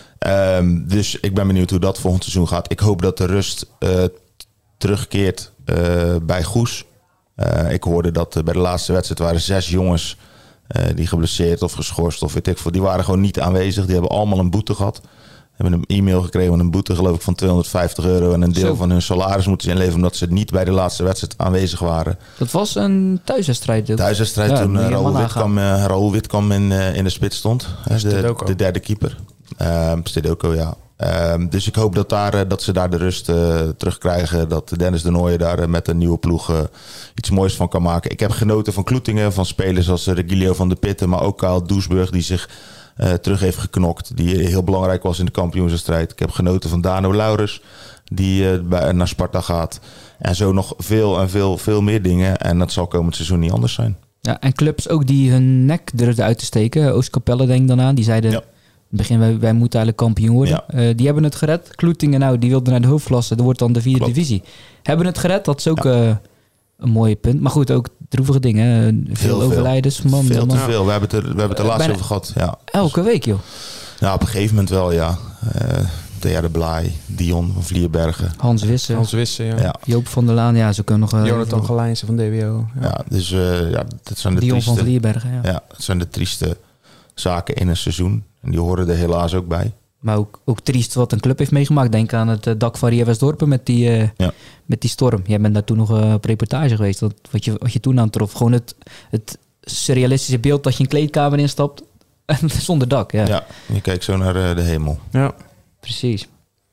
Dus ik ben benieuwd hoe dat volgend seizoen gaat. Ik hoop dat de rust terugkeert bij Goes. Ik hoorde dat bij de laatste wedstrijd waren 6 jongens die geblesseerd of geschorst of weet ik veel. Die waren gewoon niet aanwezig. Die hebben allemaal een boete gehad. Hebben een e-mail gekregen met een boete geloof ik van €250 en een deel van hun salaris moeten ze inleveren omdat ze niet bij de laatste wedstrijd aanwezig waren. Dat was een thuiswedstrijd. Toen Raoul Witkamp in de spits stond. De derde keeper. Stedoko, ja. Dus ik hoop dat ze daar de rust terugkrijgen. Dat Dennis de Nooijer daar met een nieuwe ploeg iets moois van kan maken. Ik heb genoten van Kloetingen, van spelers als Regilio van de Pitten, maar ook Kyle Doesburg die zich terug heeft geknokt. Die heel belangrijk was in de kampioensstrijd. Ik heb genoten van Dano Laurens, die naar Sparta gaat. En zo nog veel meer dingen. En dat zal komend seizoen niet anders zijn. Ja, en clubs ook die hun nek durfden uit te steken. Oostkapelle denk ik dan aan. Die zeiden... Ja. In het begin, wij moeten eigenlijk kampioen worden. Ja. Die hebben het gered. Kloetingen, die wilden naar de hoofdklasse. Dat wordt dan de 4e divisie. Hebben het gered. Dat is ook een mooi punt. Maar goed, ook droevige dingen. Veel overlijdens. Veel te veel. We hebben het er laatst over gehad. Ja. Elke week, joh. Ja, op een gegeven moment wel, ja. Thea de Blaai, Dion van Vlierbergen. Hans Wissen, ja. Joop van der Laan, ze kunnen nog... Jonathan Gelijnsen van DWO. Ja, dus dat zijn de Dion trieste... van Vlierbergen, ja. Ja, dat zijn de trieste zaken in een seizoen. En die horen er helaas ook bij. Maar ook triest wat een club heeft meegemaakt. Denk aan het dak van Ria Westdorpen met die storm. Jij bent daar toen nog op reportage geweest. Wat je toen aantrof. Gewoon het surrealistische beeld dat je een kleedkamer instapt. Zonder dak. Ja, je kijkt zo naar de hemel. Ja, precies.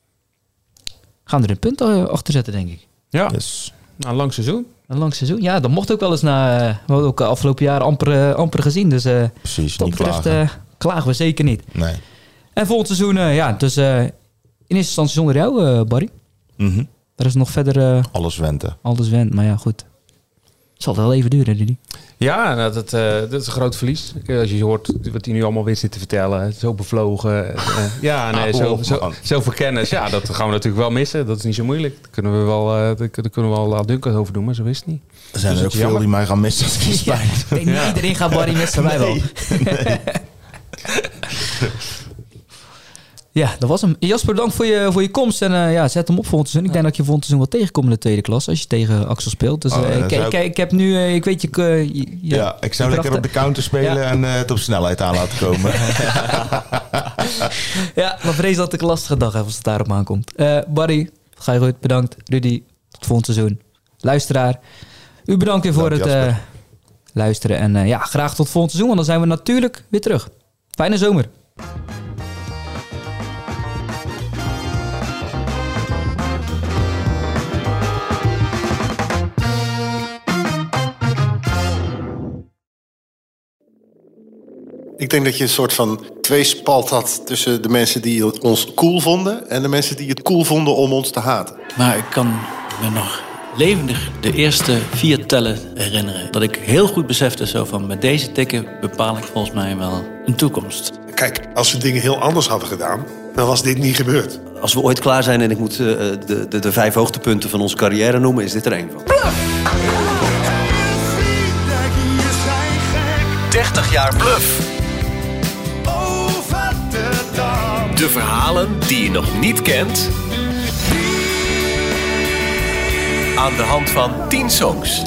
Gaan we er een punt achter zetten, denk ik. Ja, yes. Een lang seizoen. Een lang seizoen. Ja, dat mocht ook wel eens na... we hebben ook afgelopen jaar amper gezien. Dus precies, niet klagen. Klagen we zeker niet. Nee. En volgend seizoen, dus in eerste instantie zonder jou, Barry. Mm-hmm. Er is nog verder... Alles wenten. Alles went, maar ja, goed. Het zal wel even duren, Rudy. Ja, dat is een groot verlies. Als je hoort wat hij nu allemaal weer zit te vertellen. Zo bevlogen. Zoveel kennis. Ja, dat gaan we natuurlijk wel missen. Dat is niet zo moeilijk. Daar kunnen we wel laatdunkend over doen, maar zo is het niet. Er zijn er ook veel die mij gaan missen. Dat is spijt. Ik denk niet iedereen gaat Barry missen, wij wel. Nee. Ja, dat was hem. Jasper, bedankt voor je komst. En zet hem op volgend seizoen. Ik denk dat je volgend seizoen wel tegenkomt in de tweede klas. Als je tegen Axel speelt. Dus ik heb nu... ik weet je... ik zou lekker op de counter spelen en het op snelheid aan laten komen. Ja, maar vrees dat ik een lastige dag heb als het daarop aankomt. Barry, ga je goed. Bedankt. Rudy, tot volgend seizoen. Luisteraar, u bedankt weer voor het luisteren. En graag tot volgend seizoen. Want dan zijn we natuurlijk weer terug. Fijne zomer. Ik denk dat je een soort van tweespalt had tussen de mensen die ons cool vonden en de mensen die het cool vonden om ons te haten. Maar ik kan me nog levendig de eerste 4 tellen herinneren. Dat ik heel goed besefte zo van met deze tikken bepaal ik volgens mij wel een toekomst. Kijk, als we dingen heel anders hadden gedaan, dan was dit niet gebeurd. Als we ooit klaar zijn en ik moet de 5 hoogtepunten van onze carrière noemen, is dit er één van. 30 jaar Bluff. De verhalen die je nog niet kent. Aan de hand van 10 songs.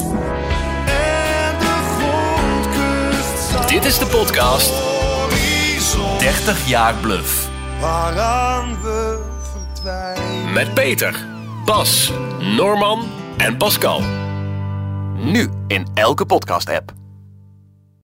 Dit is de podcast 30 jaar Bluff. Waaraan we verdwijnen. Met Peter, Bas, Norman en Pascal. Nu in elke podcast-app.